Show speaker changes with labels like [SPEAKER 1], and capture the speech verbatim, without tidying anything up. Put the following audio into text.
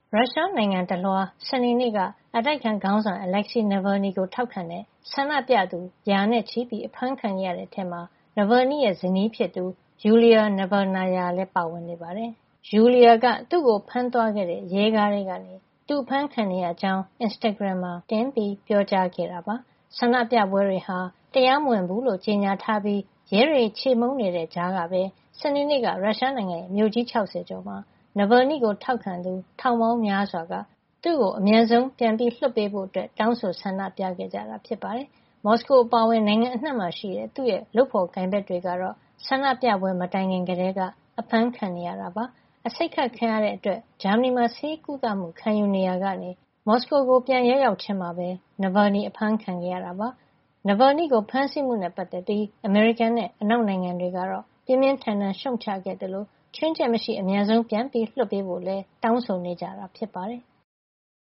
[SPEAKER 1] ရုရှားနိုင်ငံတလွှားစနေနေ့ကအတိုက်အခံခေါင်းဆောင် Alexei Navalny ကိုထောက်ခံတဲ့ဆန္ဒပြသူရာနဲ့ချီပြီးအဖမ်းခံခဲ့ရတဲ့အထဲမှာ Navalny ရဲ့ဇနီးဖြစ်သူ Yulia Navalnaya လည်းပါဝင်နေပါတယ်။ Yulia က သူ့ကိုဖမ်းသွားခဲ့တဲ့ရဲကားထဲကနေ သူအဖမ်းခံနေရကြောင်း Instagram မှာတင်ပြီးပြောကြားခဲ့တာပါ။ ဆန္ဒပြပွဲတွေဟာတရားမဝင်ဘူးလို့ကြေညာထားပြီးရဲတွေချေမှုန်းနေတဲ့ကြားကပဲစနေနေ့ကရုရှားနိုင်ငံရဲ့မြို့ကြီး ၆၀ ကျော်မှာ Navalny ကိုထောက်ခံသူထောင်ပေါင်းများစွာကသူ့ကိုအမြန်ဆုံးပြန်လွှတ်ပေးဖို့တောင်းဆိုဆန္ဒပြခဲ့ကြတာဖြစ်ပါတယ်။ မော်စကိုအပါအဝင်နိုင်ငံအနှံ့မှာရှိတဲ့သူ့ရဲ့လုပ်ဖော်ကိုင်ဘက်တွေကတော့ဆန္ဒပြပွဲမတိုင်ခင်ကတည်းကအဖမ်းခံနေရတာပါ။ အဆိပ်ခတ်ခံရတဲ့အတွက်ဂျာမနီမှာဆေးကုသမှုခံယူနေရာကနေမော်စကိုကိုပြန်ရောက်ရောက်ချင်းမှာပဲ Navalny အဖမ်းခံခဲ့ရတာပါ။ Navalny ကိုဖမ်းဆီးမှုနဲ့ပတ်သက်ပြီးအမေရိကန်နဲ့အနောက်နိုင်ငံတွေကတော့ပြင်းပြင်းထန်ထန်ရှုတ်ချခဲ့သလိုခြွင်းချက်မရှိအမြန်ဆုံးပြန်လွှတ်ပေးဖို့လည်းတောင်းဆိုနေကြတာဖြစ်ပါတယ်။